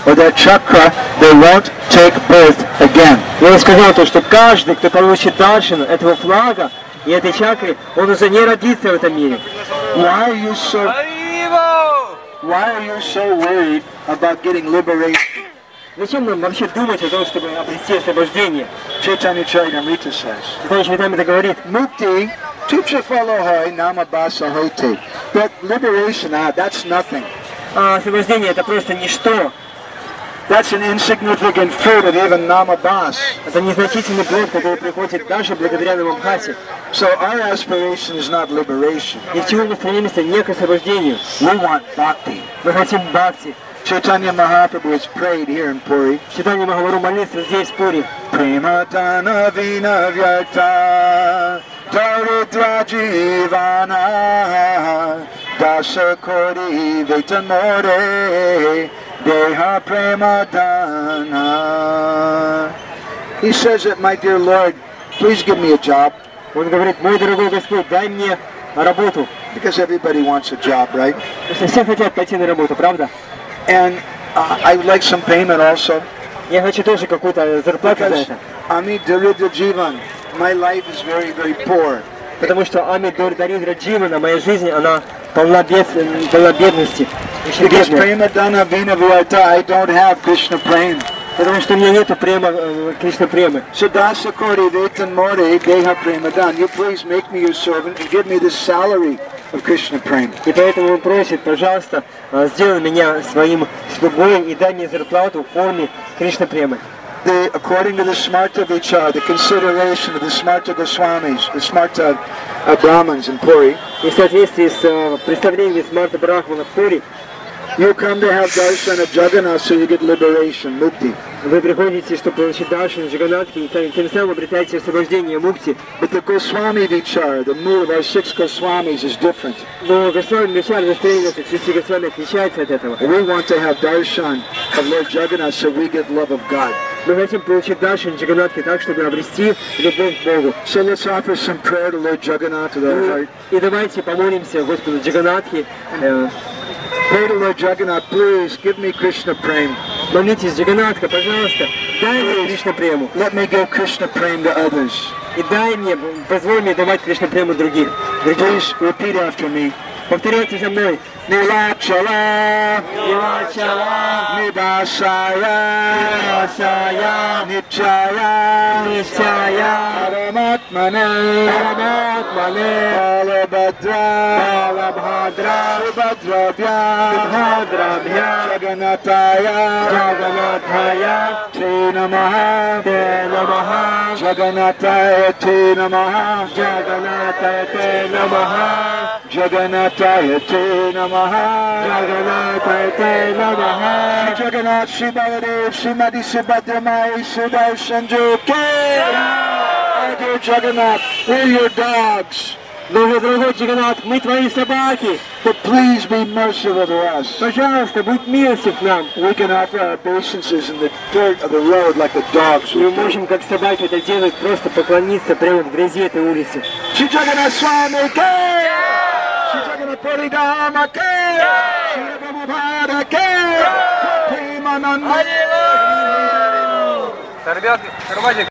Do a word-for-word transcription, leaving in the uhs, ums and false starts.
or that chakra, they won't take birth again. Я сказал то, что каждый, кто получит даршану этого флага и этой чакры, он уже не родится в этом мире. Why are you so, why are you so worried about getting liberation? Зачем нам вообще думать о том, чтобы обрести освобождение? Chaitanya Charitamrita says, Читание Чаритамрита говорит, Mukti, tuchafalohoi namabasa hote. That liberation, ah, that's nothing. а освобождение это просто ничто. That's an insignificant fruit of even namabas. Это незначительный плод, который приходит даже благодаря Намабхасе. So our aspiration is not liberation. И к чему мы стремимся не к освобождению. We want bhakti. Мы хотим бхакти. Chaitanya Mahaprabhu has prayed here in Puri. Читание Махавару молится здесь, в Пури. Prematana vina vyarta daridra jivana dasa kodi vetamore deha premadana. He says that, my dear Lord, please give me a job. Он говорит, мой дорогой Господь, дай мне работу. Because everybody wants a job, right? Потому что все хотят пойти на работу, правда? And uh, I would like some payment also. Я хочу тоже какую-то зарплату за Because это. Ami Daridra Jivan, my life is very, very poor. Потому что Ами Даридра Дживана, моя жизнь, она полна, бед, полна бедности. Очень Because бедная. Prema Dana Vina Vyarta, I don't have Krishna Prem. Потому что у меня нету према, Кришна премы. So Dasa Kodi Vetan More Deha Prema Dan, you please make me your servant and give me the salary of Krishna Prem. И поэтому он просит, пожалуйста, сделай меня своим слугой и дай мне зарплату в форме Кришна премы. The, according to the Smarta Vichar, the consideration of the Smarta Goswamis, the Smarta uh, Brahmins in Puri, И в соответствии с uh, представлениями Смарта Брахмана в Пури, you come to have darshan of Jagannath so you get liberation, mukti. вы приходите, чтобы получить даршан Джаганатхи, и тем самым обретаете освобождение мукти. But the Goswami Vichar, the mood of our six Goswamis is different. Но Госвами Вичар, настроение шести Госвами отличается от этого. We want to have darshan of Lord Jagannath so we get love of God. Мы хотим получить даршан Джаганатхи так, чтобы обрести любовь к Богу. So let's offer some prayer to Lord Jagannath with our heart. И давайте помолимся Господу Джаганатхи. Э, Pray to Lord Jagannath, please give me Krishna Prem. Молитесь, Джаганатха, пожалуйста, дай мне Кришна прему. Let me give Krishna Prem to others. И дай мне, позволь мне давать Кришна прему других. Please repeat after me. Повторяйте за мной. Nilachala, Нилачала, Nibasaya, Ниласая, Nichaya, Ничая, Paramatmane, Параматмане, Balabhadra, Балабхадра, Subhadrabhya, Бхадрабхя, Jagannataya, Джаганатхая, Te Namaha, Те Намаха, Jagannataya Te Namaha, Джаганатхая Те Намаха, Jagannataya Te Namaha, Джаганатхая Те Намаха. Shri Jagannath, Shri Baladev, Srimati Subhadramai, Sudarshan Juke. My dear Jagannath, we're your dogs, Дорогой, дорогой Джаганнат, мы твои собаки. but please be merciful to us. Пожалуйста, будь милостив к нам. We can offer our obeisances in the dirt of the road like the dogs Мы would do. можем, как собаки это делают, просто поклониться прямо в грязи этой улицы. Shri Jagannath Swami Ke! Shri Jagannath Paridama Ke! Shri Ramabhada Ke! Premananda! Ребят,